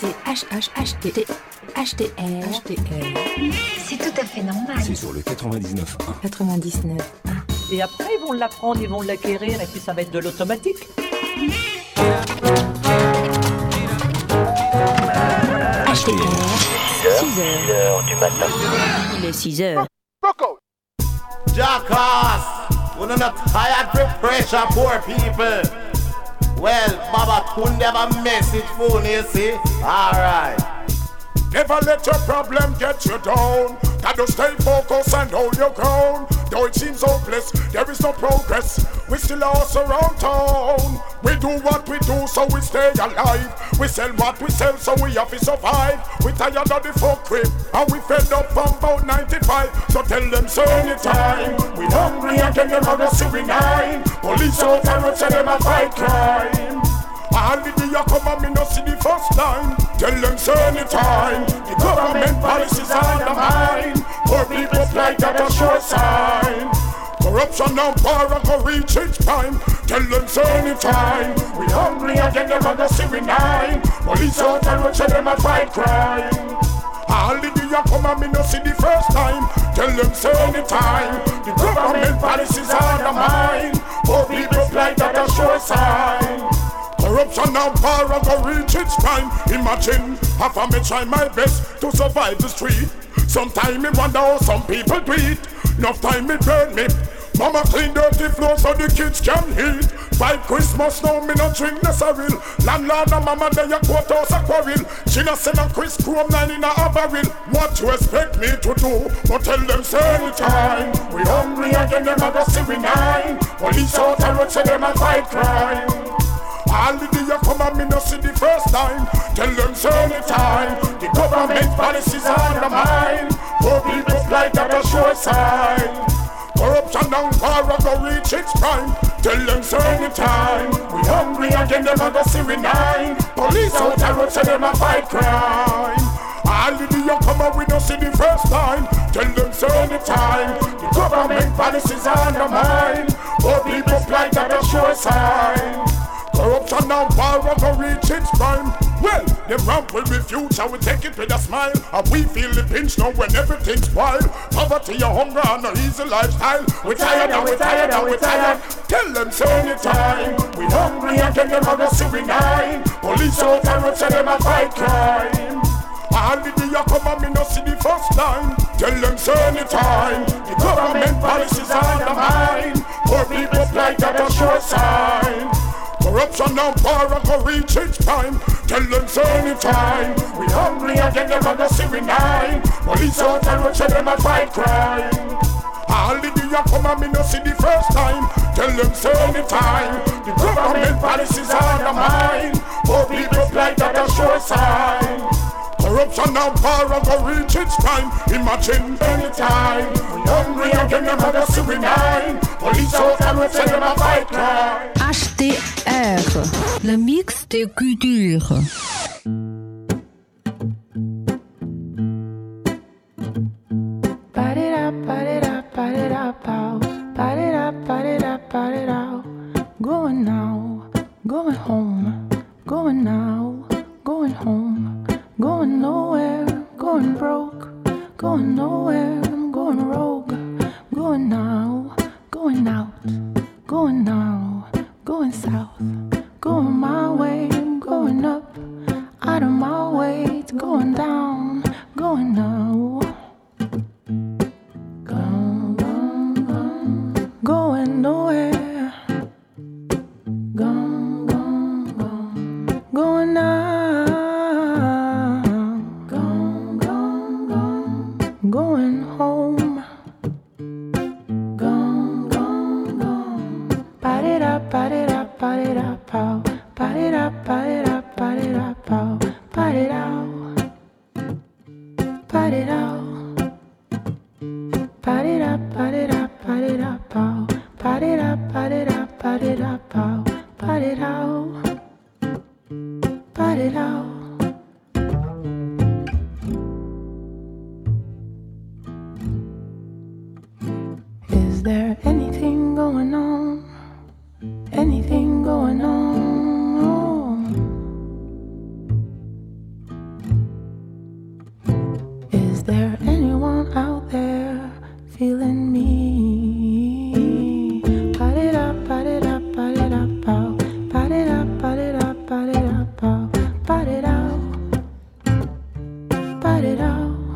C'est tout à fait normal. C'est sur le 99.1. 99.1. Et après, ils vont l'apprendre, ils vont l'acquérir, et puis ça va être de l'automatique. HTR, 6h du matin. il est 6h. Jackass, we're not tired to pressure poor people. Well, Baba couldn't have a message for you, see? Alright. Never let your problem get you down. Gotta stay focused and hold your ground. Though it seems hopeless, there is no progress. We still are around town. We do what we do so we stay alive. We sell what we sell so we have to survive. We tired of the fuckery and we fed up from about 95. So tell them so anytime. We hungry again, them other see we nine. Police out and road say them a fight crime. All the day you come and me no see the first time. Tell them so anytime. The government policies are the mine. Poor people like that a sure sign. Corruption and power go reach its prime. Tell them so anytime. We hungry again, them other see we nine. Police out and road say them a fight crime. All the day you come and me no see the first time. Tell them so anytime. The government policies are the mine. Poor people like that a sure sign. Corruption and power go reach its prime. Imagine, half I may try my best to survive the street. Sometime me wonder how some people do it. Enough time me burn me. Mama clean dirty floor so the kids can eat. By Christmas now me no drink necessary. Landlord and mama they a courthouse a quarrel. She no send a Chris Chrome 9 in a barrel. What you expect me to do? But tell them say anytime. We hungry again them a go see we nine. Police out and road say them a fight crime. All the day you come and me no see the first time. Tell them so anytime. The government policies are the mine. Poor people like that a sure sign. Corruption and power go reach its prime. Tell them so anytime. We hungry again them a go see we nine. Police out and road say them a fight crime. All the day you come and we no see the first time. Tell them so anytime. The government policies are the mine. Poor people like that a sure sign. Corruption and power go reach its prime. Well, them ramp with the future, we take it with a smile. And we feel the pinch now when everything's wild. Poverty and hunger and no easy lifestyle. We tired and we tired and we tired. Tell them so anytime. We hungry again, them a go see we nine. Police out and road say them a fight crime. All the day you come and me no see the first time. Tell them so anytime. The government policies are the mine. Poor people like that a sure sign. Corruption and power go reach its prime. Tell them so anytime. We hungry again, them a go see we nine. Police out and road say them a fight crime. All the day you come and me no see the first time. Tell them so anytime. The government policies are the mine. Poor people like that a sure sign. Corruption and power go reach its prime. Imagine anytime. We hungry again, them a go see we nine. Police out and road say them a fight crime. HTR, le mix des cultures. Going now, going home, going now, going home, going nowhere, going broke, going nowhere, I'm going rogue, going now, going out, going now, going south, going my way, I'm going up, out of my way, it's going down, going now. Going nowhere, gone, going now, going home, gone, pa-di-da, pa-di-da, pa-di-da, pow, pa-di-da, pa-di-da, pa-di-da, pow, pa-di-da, pa-di-da. Pa-di-da, pa-di-da, pa-di-da, pow. Pa-di-da, pa-di-da, pa-di-da, pow. Pa-di-da, pa-di-da. Is there anything going on? Anything going on? feeling me. Ba-de-da, ba-de-da, ba-de-da, bow. Ba-de-da, ba-de-da, ba-de-da, bow. Ba-de-da, ba-de-da.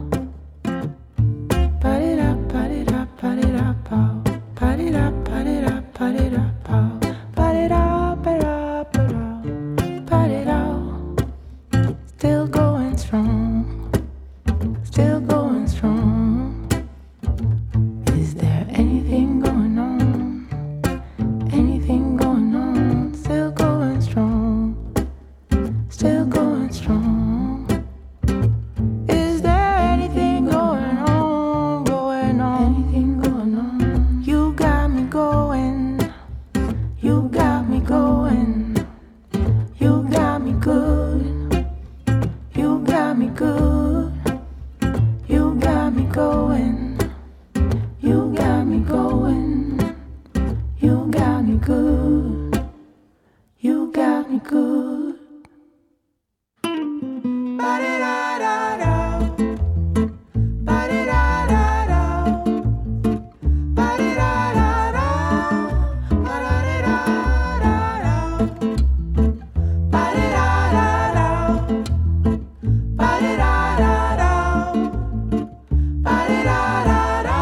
Ba-de-da, ba-de-da, ba-de-da, bow. Ba-de-da, ba-de-da, ba-de-da, bow. Ba-de-da, ba-da, ba-da, ba-de-da. Still going strong. Still going strong. Is there anything going on? Anything going on? Still going strong. Still going strong. Is there anything going on? Going on? Anything going on? You got me going. You got me going. You got me good. You got me good. You got me going. You got me going. You got me good. You got me good. Ba-de-da-da-da. Ba-de-da-da-da. Ba-de-da-da-da. Ba-da-da-da-da. Ba-de-da-da-da. Ba-de-da-da-da. Ba-de-da-da-da.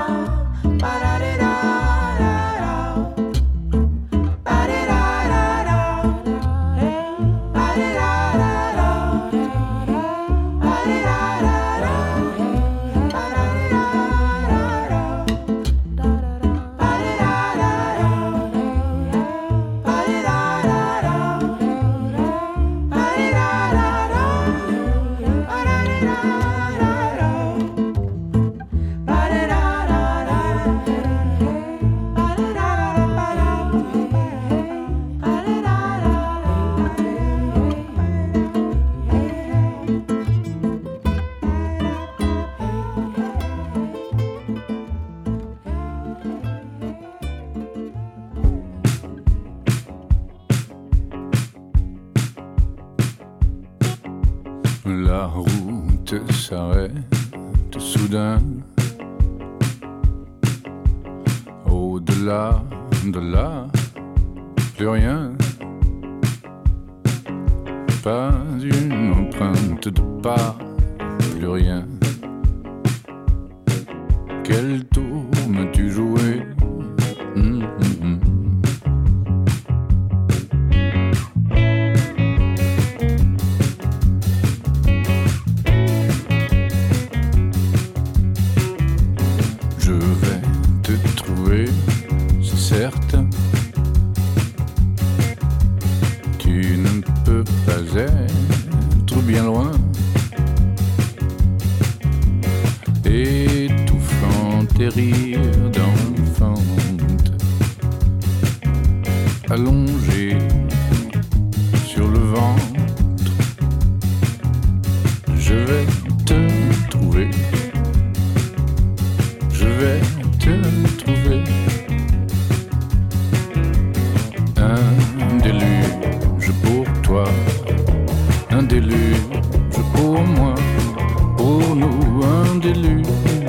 La route s'arrête soudain. Au-delà de là, plus rien. Pas une empreinte de pas, plus rien. Quel tour m'as-tu joué? Je vais te trouver, c'est certain. Tu ne peux pas être bien loin. Étouffant tes rires d'enfante, allongé sur le ventre. Je vais te trouver. Je vais te trouver. Un déluge pour toi, un déluge pour moi, pour nous un déluge.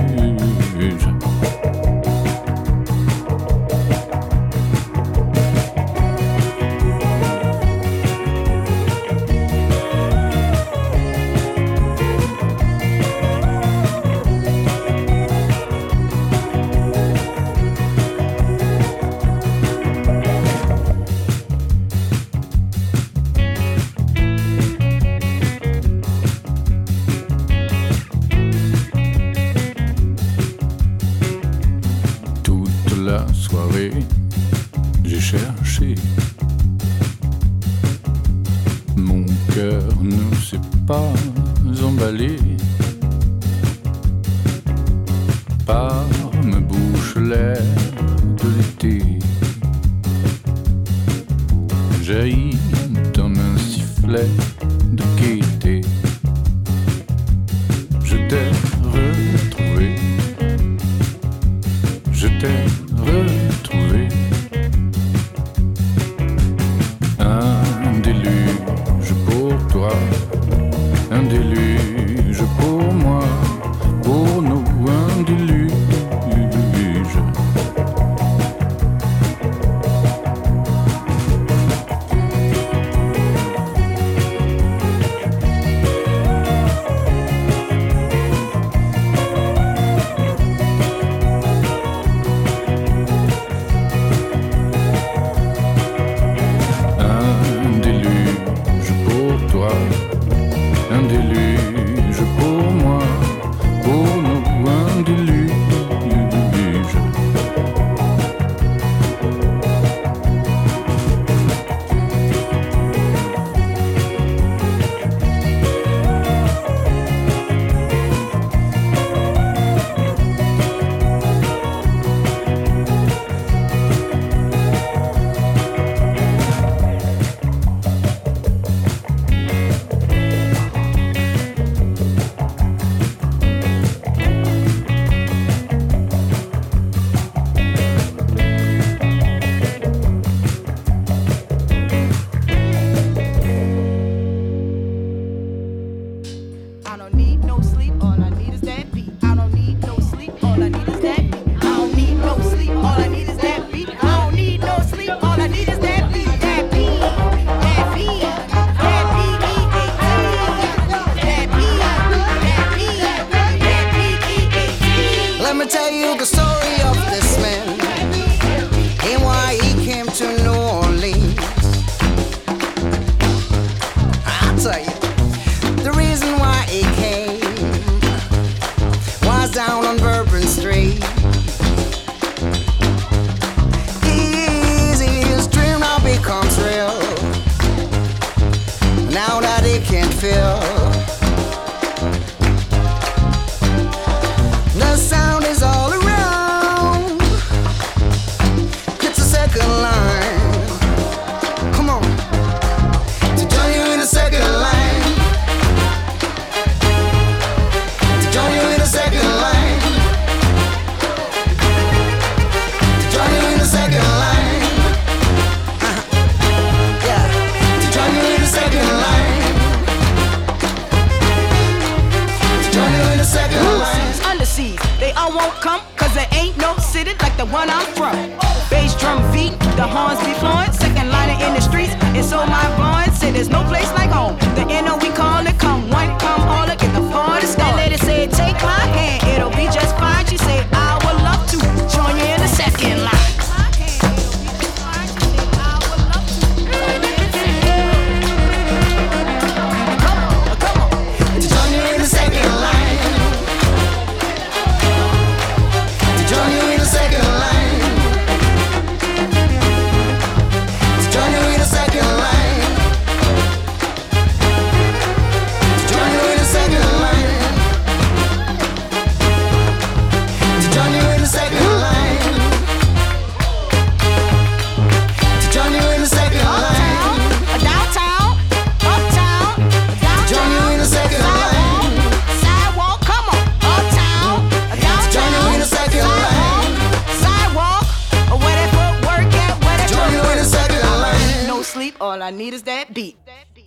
J'ai cherché, mon cœur ne s'est pas emballé par ma bouche l'air de l'été. Jaillit comme un sifflet de gaieté. Je t'ai retrouvé, je t'ai retrouvé. Un déluge pour toi, un déluge pour moi, pour nous un déluge. MCs. They all won't come, cause there ain't no city like the one I'm from. Bass drum beat, the horns be flowing, second liner in the streets, and so my bond said there's no place like home. The NO we call it, come one, come all, get the party started. That lady said, take my hand, it'll be just fine. She said, I would love to join you in the second line. All I need is that beat.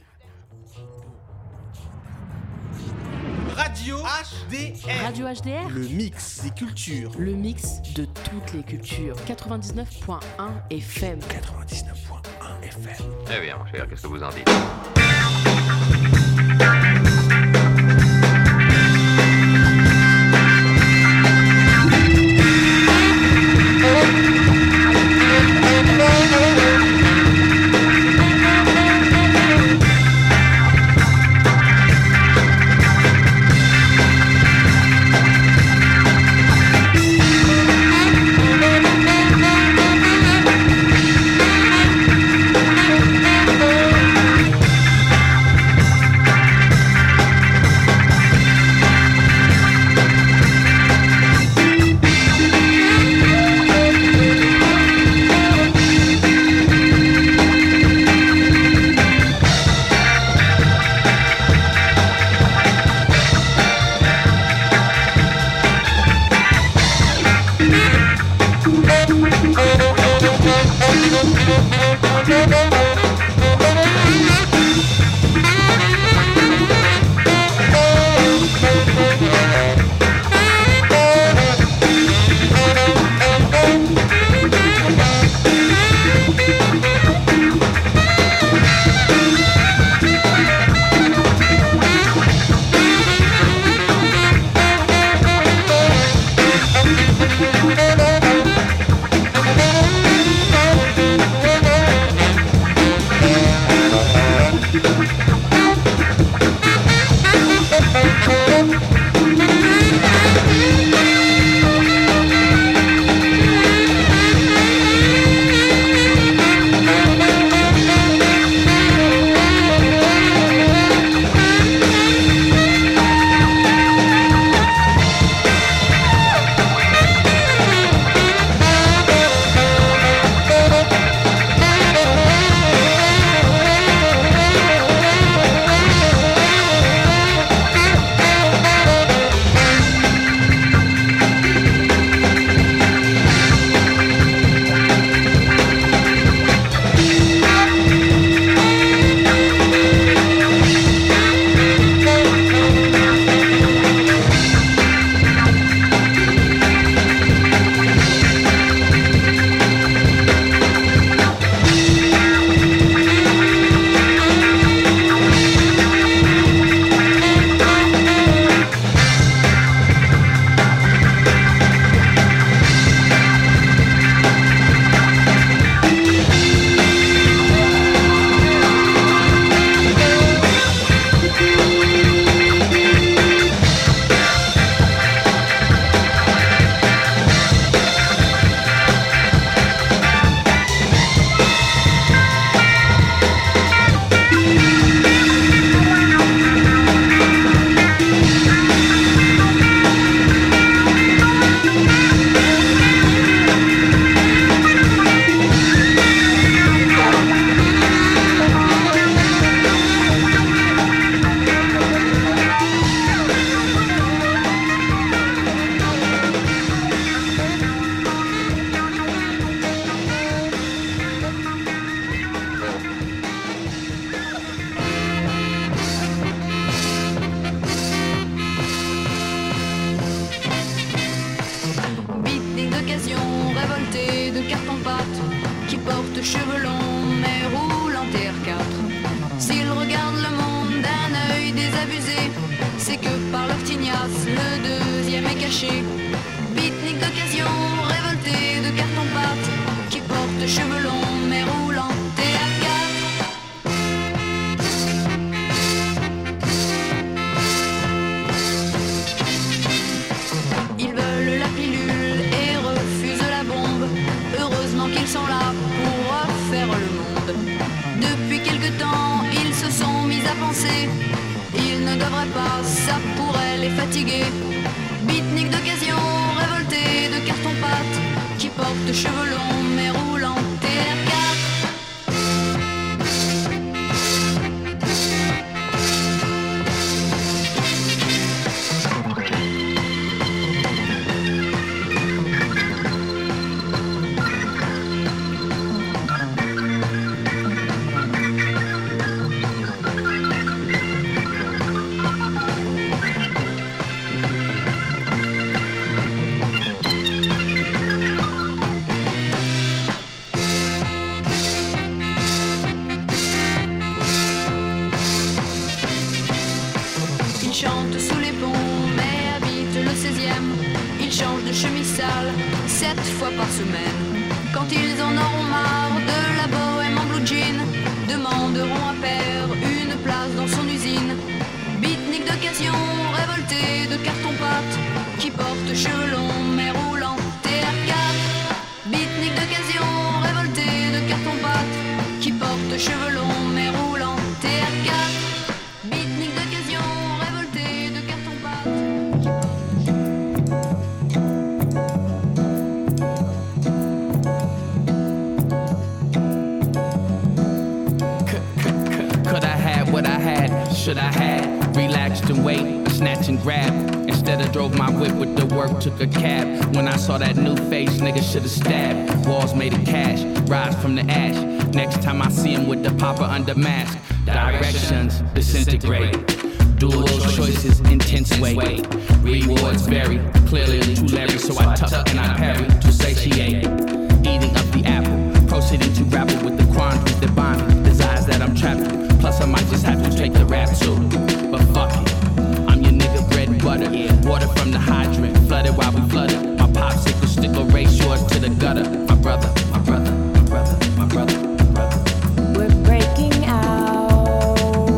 Radio HDR. Radio HDR. Le mix des cultures. Le mix de toutes les cultures. 99.1 FM. 99.1 FM. Eh bien, mon cher, qu'est-ce que vous en dites? d'occasion, révolté de carton-pâte, qui porte cheveux longs mais roule en TR4. S'ils regardent le monde d'un œil désabusé, c'est que par leur tignasse, le deuxième est caché. Beatnik d'occasion, révolté de carton-pâte, qui porte cheveux longs mais roule en TR4. Ils veulent la pilule et refusent la bombe. Heureusement qu'ils sont là pour refaire le monde. Depuis quelque temps, ils se sont mis à penser. Ils ne devraient pas, ça pourrait les fatiguer. Beatnik d'occasion, révolté de carton-pâte, qui porte cheveux longs mais roule en TR4. Par semaine. Quand ils en auront marre de la bohème en blue jean, demanderont à père une place dans son usine. Beatnik d'occasion, révolté de carton-pâte, qui porte cheveux longs mais roule en TR4. Beatnik d'occasion, révolté de carton-pâte, qui porte cheveux longs mais roule en TR4. Beatnik d'occasion, révolté de carton-pâte. Should I had relaxed and wait, snatch and grab. Instead I drove my whip with the work, took a cab. When I saw that new face, nigga should've stabbed. Walls made of cash, rise from the ash. Next time I see him with the popper under mask. Directions disintegrate. Dual choices, intense weight. Rewards vary, clearly I'm too Larry, so I tuck and I parry to satiate. Eating up the apple, proceeding to grapple with the quandaries that bind me, desires that I'm trapped with. Plus I might just have to take the rap too. But fuck it, I'm your nigga bread and butter. Water from the hydrant, flooded while we flooded. My popsicle stick will race yours to the gutter. My brother, my brother, my brother, my brother, my brother. We're breaking out.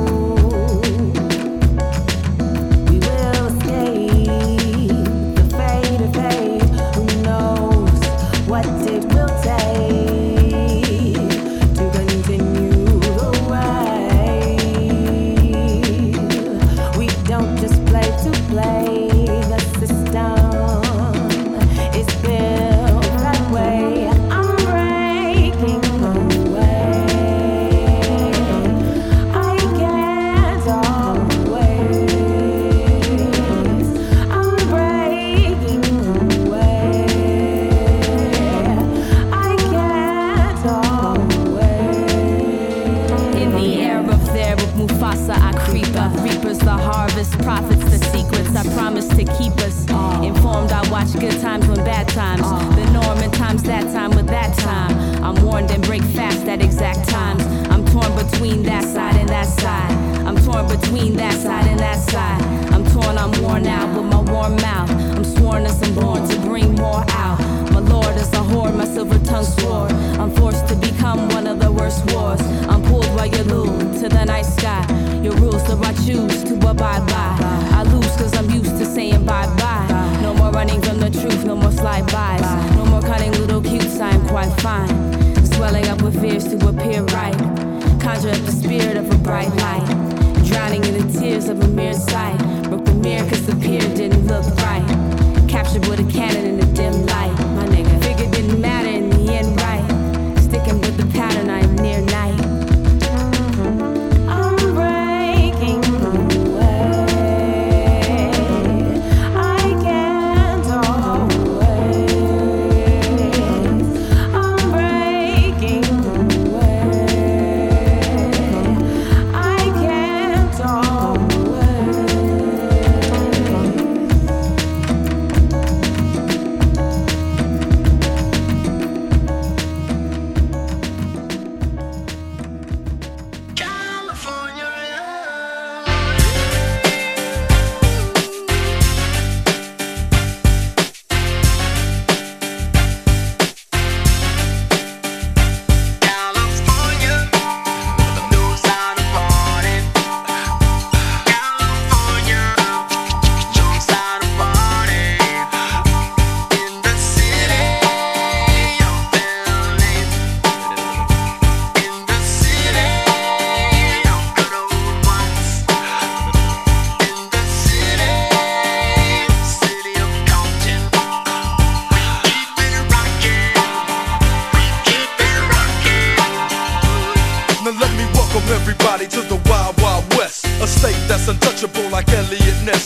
We will escape the fate of fate. Who knows what it will take to continue the way. We don't just play to play. The system is built that way. I'm breaking away. I can't always. I'm breaking away. I can't always. In the air up there with Mufasa, I creep up. Reapers the harvest, prophets the secrets. I promise to keep us informed. I watch good times when bad times. The norm in times that time with that time. I'm warned and break fast at exact times. I'm torn between that side and that side. I'm torn between that side and that side. I'm torn, I'm worn out with my warm mouth. I'm sworn as I'm born to bring more out. My lord is a whore, my silver tongue swore. I'm forced to become one of the worst wars. I'm pulled while you lose to the night sky. Your rules, so I choose to abide by. I lose cause I'm used to saying bye-bye. No more running from the truth, no more slide-bys. No more cutting little cutes, I am quite fine. Swelling up with fears to appear right. Conjure up the spirit of a bright light. Drowning in the tears of a mere sight. Broke the mirror cause the pier didn't look right. Captured with a cannon in the dim light. My nigga, figure didn't matter in the end, right? Sticking with the pattern, I am near night. I'm breaking away. I can't always. I'm breaking away. I can't always.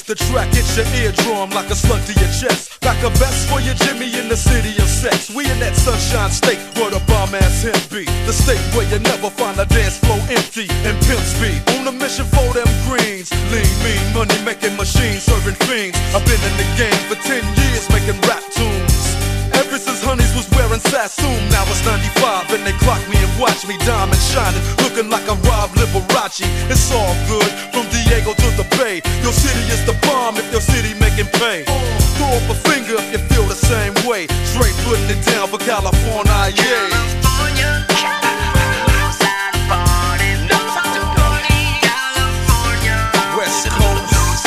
The track hits your eardrum like a slug to your chest. Like a vest for your Jimmy in the city of sex. We in that sunshine state where the bomb ass him be. The state where you never find a dance floor empty and pimp speed. On a mission for them greens. Lean, mean, money making machines serving fiends. I've been in the game for 10 years making rap tunes. Ever since Honeys was wearing Sassoon. Now it's 95 and they clock me and watch me diamond shining, looking like a Rob Liberace. It's all good from Diego to the Bay. Your city is the bomb if your city making pay. Throw up a finger if you feel the same way. Straight putting it down for California, yeah. West Coast.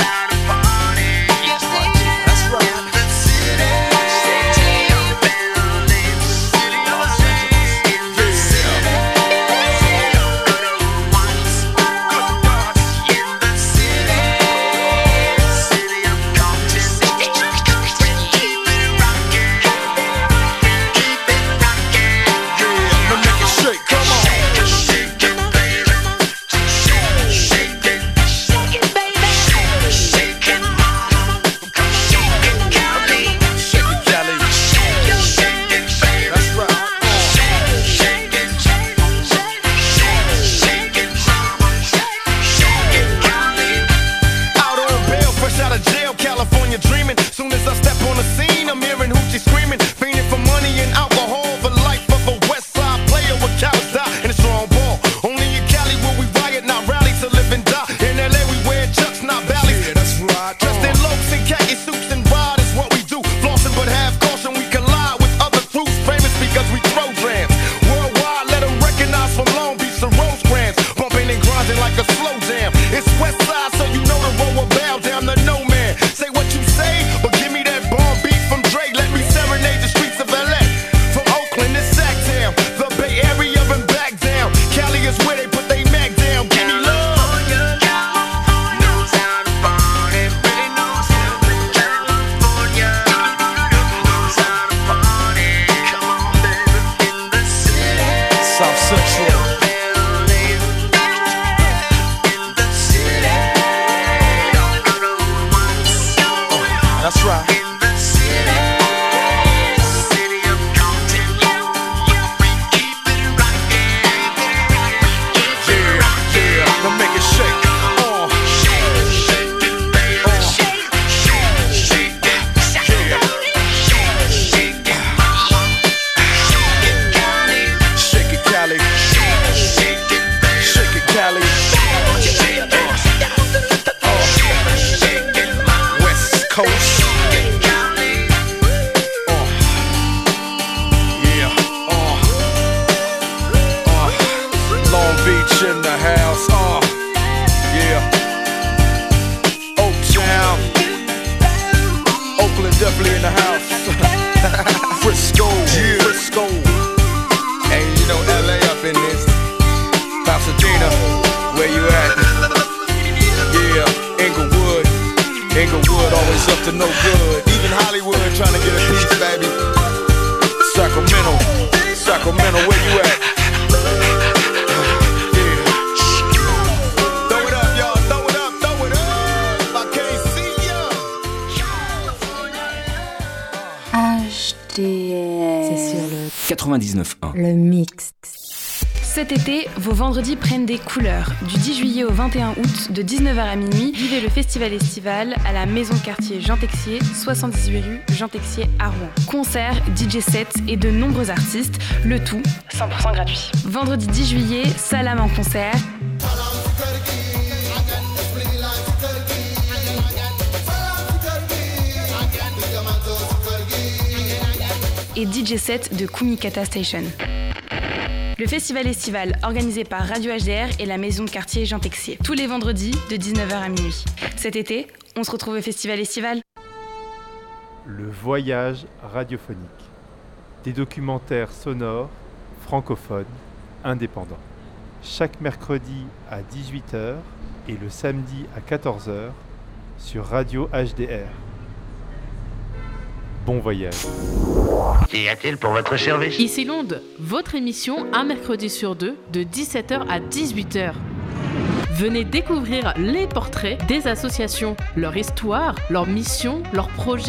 C'est sur le 99.1. Le mix. Cet été, vos vendredis prennent des couleurs. Du 10 juillet au 21 août, de 19h à minuit, vivez le festival estival à la maison de quartier Jean Texier, 78 rue Jean Texier à Rouen. Concerts, DJ sets et de nombreux artistes, le tout 100% gratuit. Vendredi 10 juillet, Salam en concert. Et DJ set de Kumikata Station. Le festival estival organisé par Radio HDR et la maison de quartier Jean Texier. Tous les vendredis de 19h à minuit. Cet été, on se retrouve au festival estival. Le voyage radiophonique. Des documentaires sonores, francophones, indépendants. Chaque mercredi à 18h et le samedi à 14h sur Radio HDR. Bon voyage. Qu'y a-t-il pour votre service? Ici Londres, votre émission un mercredi sur deux de 17h à 18h. Venez découvrir les portraits des associations, leur histoire, leur mission, leurs projets